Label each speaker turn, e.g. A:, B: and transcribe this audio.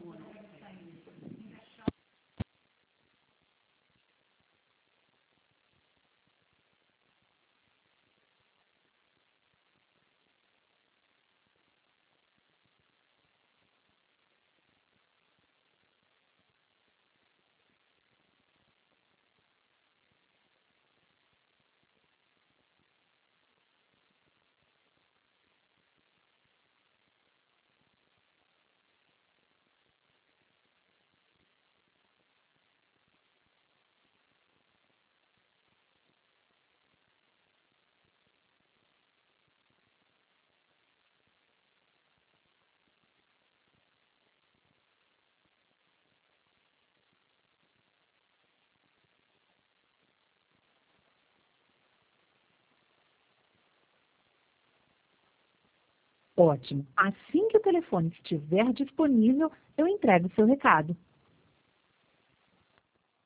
A: Ótimo. Assim que o telefone estiver disponível, eu entrego seu recado.